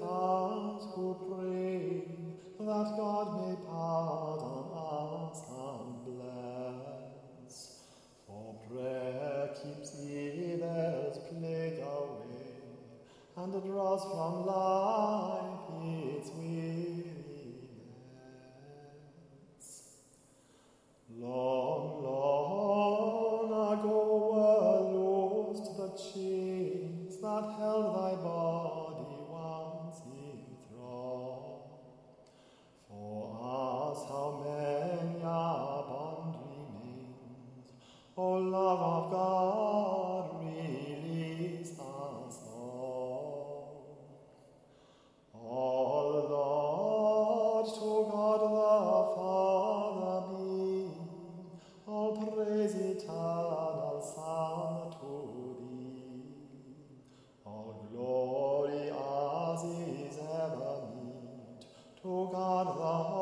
us who pray, that God may pardon us and bless. For prayer keeps evil's plague away, and draws from life its weariness. Long, long ago were loosed the chains that held thy body once in thrall. For us how many a bond remains, O love of God, release us all. All Lord to God the Father be, all praise eternal Son to thee, all glory as is ever meet to God the